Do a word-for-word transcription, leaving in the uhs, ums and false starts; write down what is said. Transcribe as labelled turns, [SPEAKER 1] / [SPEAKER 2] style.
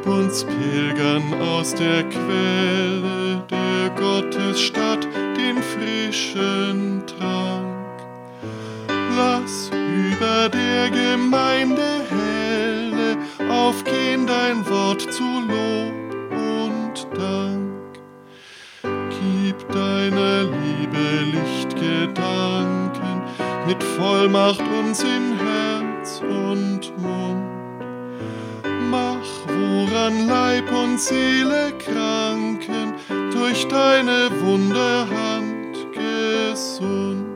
[SPEAKER 1] Gib uns Pilgern aus der Quelle der Gottesstadt den frischen Trank. Lass über der Gemeinde helle aufgehen dein Wort zu Lob und Dank. Gib deiner Liebe Lichtgedanken mit Vollmacht uns in Herz und Mund. Mach, woran Leib und Seele kranken, durch deine Wunderhand gesund.